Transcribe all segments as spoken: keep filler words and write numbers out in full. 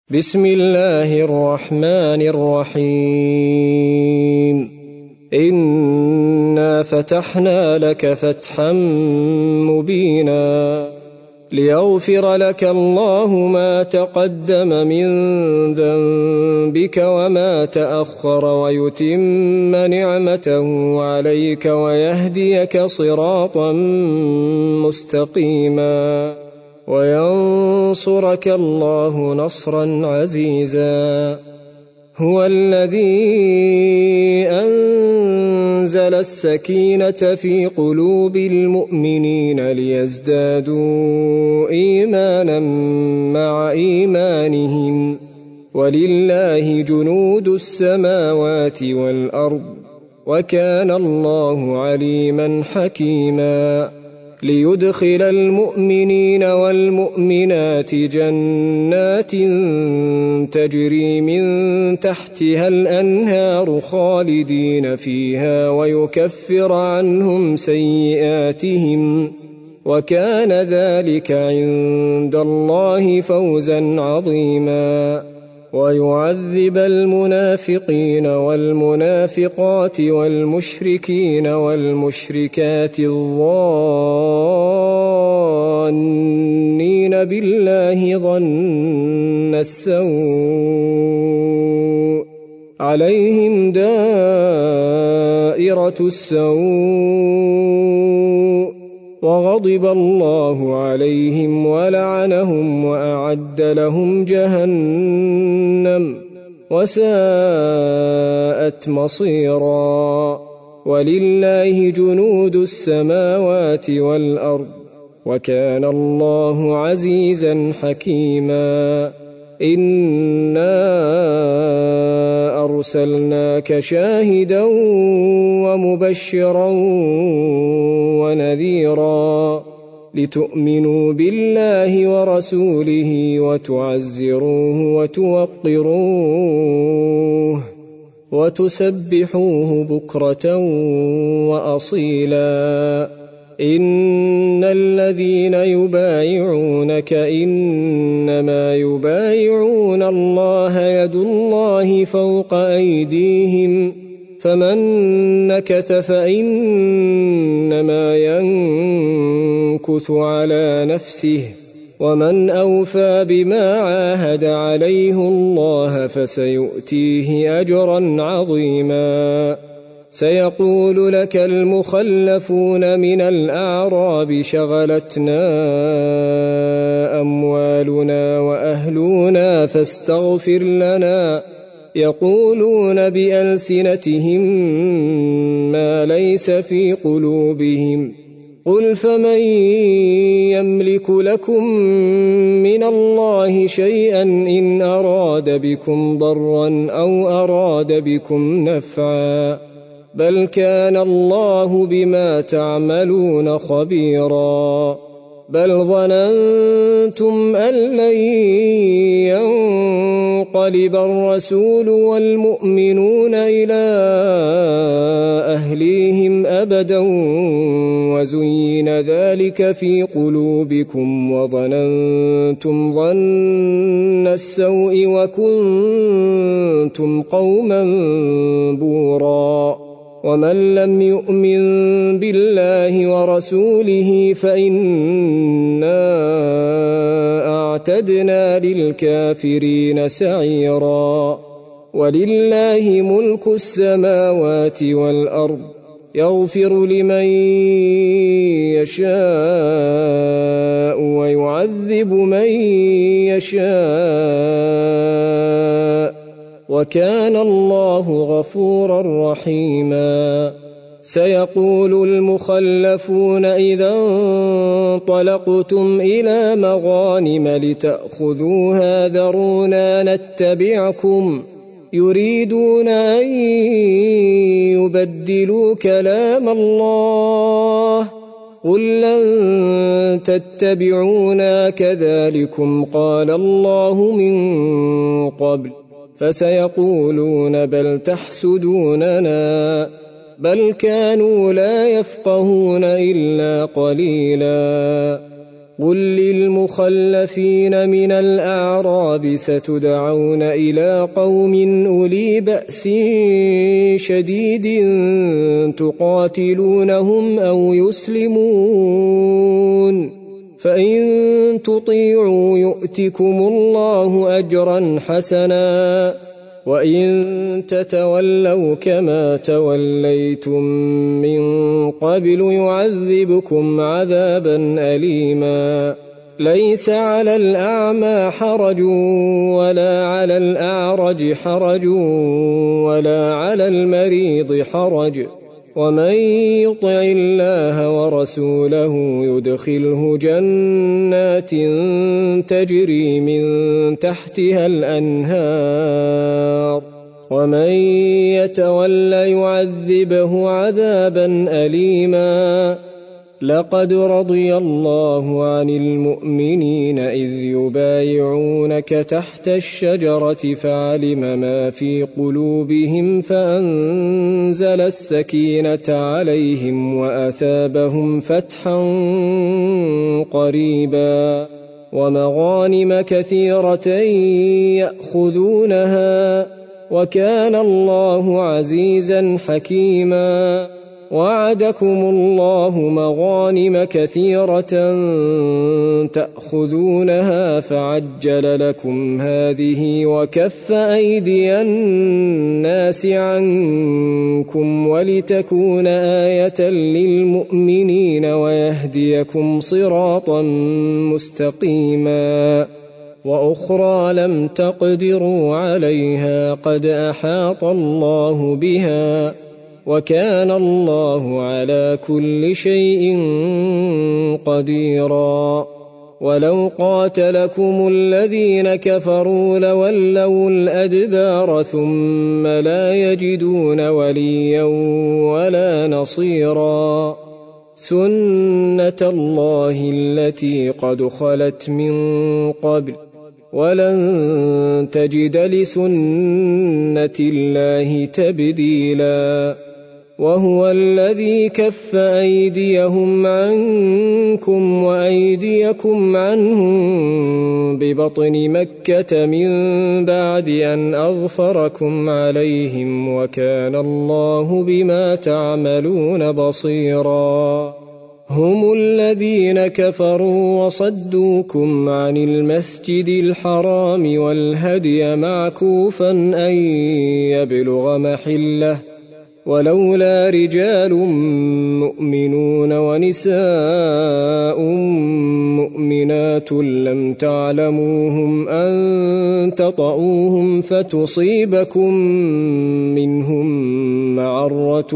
بسم الله الرحمن الرحيم إنا فتحنا لك فتحا مبينا ليغفر لك الله ما تقدم من ذنبك وما تأخر ويتم نعمته عليك ويهديك صراطا مستقيما وينصرك الله نصرا عزيزا. هو الذي أنزل السكينة في قلوب المؤمنين ليزدادوا إيمانا مع إيمانهم ولله جنود السماوات والأرض وكان الله عليما حكيما. ليدخل المؤمنين والمؤمنات جنات تجري من تحتها الأنهار خالدين فيها ويكفر عنهم سيئاتهم وكان ذلك عند الله فوزا عظيما. ويعذب المنافقين والمنافقات والمشركين والمشركات الظانين بالله ظن السوء عليهم دائرة السوء وغضب الله عليهم ولعنهم وأعد لهم جهنم وساءت مصيرا. ولله جنود السماوات والأرض وكان الله عزيزا حكيما. إنا أرسلناك شاهدا ومبشرا ونذيرا لتؤمنوا بالله ورسوله وتعزروه وتوقروه وتسبحوه بكرة وأصيلا. إن الذين يبايعونك إنما يبايعون الله يد الله فوق أيديهم فمن نكث فإنما ينكث على نفسه ومن أوفى بما عاهد عليه الله فسيؤتيه أجرا عظيما. سيقول لك المخلفون من الأعراب شغلتنا أموالنا وأهلنا فاستغفر لنا يقولون بألسنتهم ما ليس في قلوبهم قل فمن يملك لكم من الله شيئا إن أراد بكم ضرا أو أراد بكم نفعا بل كان الله بما تعملون خبيرا. بل ظننتم أن لن ينقلب الرسول والمؤمنون إلى أهليهم أبدا وزين ذلك في قلوبكم وظننتم ظن السوء وكنتم قوما بورا. ومن لم يؤمن بالله ورسوله فإنا أعتدنا للكافرين سعيرا. ولله ملك السماوات والأرض يغفر لمن يشاء ويعذب من يشاء وكان الله غفورا رحيما. سيقول المخلفون إذا انطلقتم إلى مغانم لتأخذوها ذرونا نتبعكم يريدون أن يبدلوا كلام الله قل لن تتبعونا كذلكم قال الله من قبل فسيقولون بل تحسدوننا بل كانوا لا يفقهون إلا قليلا. قل للمخلفين من الأعراب ستدعون إلى قوم أولي بأس شديد تقاتلونهم أو يسلمون فإن تطيعوا يؤتكم الله أجرا حسنا وإن تتولوا كما توليتم من قبل يعذبكم عذابا أليما ليس على الأعمى حرج ولا على الأعرج حرج ولا على المريض حرج ومن يطع الله ورسوله يدخله جنات تجري من تحتها الأنهار ومن يتول يعذبه عذابا أليما لقد رضي الله عن المؤمنين إذ يبايعونك تحت الشجرة فعلم ما في قلوبهم فأنزل السكينة عليهم وأثابهم فتحا قريبا ومغانم كثيرة يأخذونها وكان الله عزيزا حكيما وعدكم الله مغانم كثيرة تأخذونها فعجل لكم هذه وكف أيدي الناس عنكم ولتكون آية للمؤمنين ويهديكم صراطا مستقيما وأخرى لم تقدروا عليها قد أحاط الله بها وكان الله على كل شيء قديرا ولو قاتلكم الذين كفروا لولوا الأدبار ثم لا يجدون وليا ولا نصيرا سنة الله التي قد خلت من قبل ولن تجد لسنة الله تبديلا وهو الذي كف أيديهم عنكم وأيديكم عنهم ببطن مكة من بعد أن أظفركم عليهم وكان الله بما تعملون بصيرا هم الذين كفروا وصدوكم عن المسجد الحرام والهدي معكوفا أن يبلغ محله ولولا رجال مؤمنون ونساء مؤمنات لم تعلموهم أن تطؤوهم فتصيبكم منهم معرة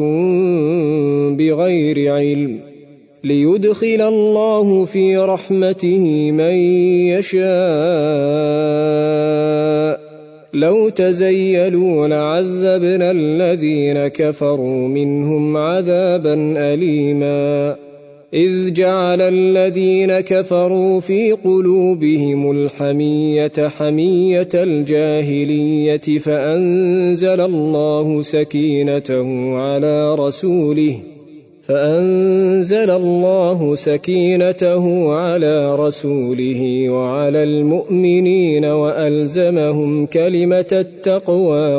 بغير علم ليدخل الله في رحمته من يشاء لو تزيلوا لعذبنا الذين كفروا منهم عذابا أليما إذ جعل الذين كفروا في قلوبهم الحمية حمية الجاهلية فأنزل الله سكينته على رسوله فأنزل الله سكينته على رسوله وعلى المؤمنين وألزمهم كلمة التقوى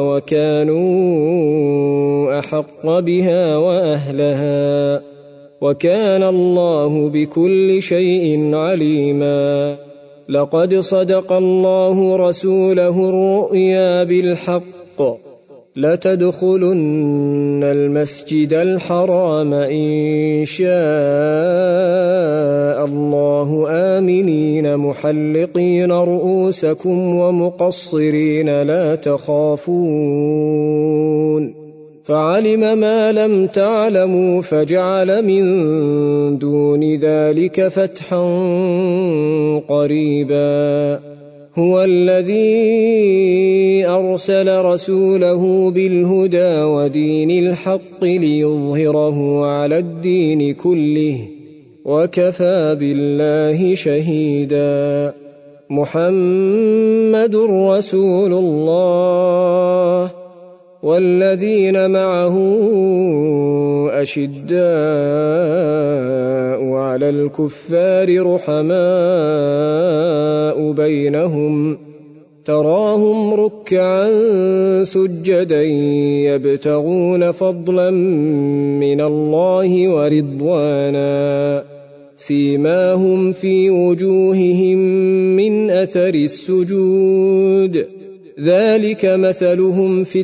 وكانوا أحق بها وأهلها وكان الله بكل شيء عليما لقد صدق الله رسوله الرؤيا بالحق لتدخلن المسجد الحرام إن شاء الله آمنين محلقين رؤوسكم ومقصرين لا تخافون فعلم ما لم تعلموا فجعل من دون ذلك فتحا قريبا هو الذي أرسل رسوله بالهدى ودين الحق ليظهره على الدين كله وكفى بالله شهيدا محمد رسول الله والذين معه أشداء على الكفار رحماء بينهم تراهم ركعا سجدا يبتغون فضلا من الله ورضوانا سيماهم في وجوههم من أثر السجود ذلك مثلهم في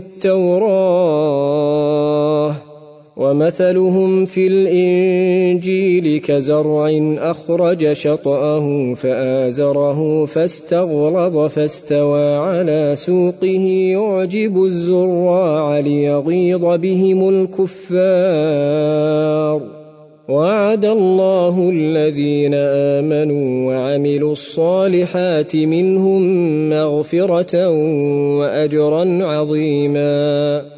التوراة ومثلهم في الإنجيل كزرع أخرج شطأه فآزره فاستغلظ فاستوى على سوقه يعجب الزراع ليغيظ بهم الكفار وعد الله الذين آمنوا وعملوا الصالحات منهم مغفرة وأجرا عظيما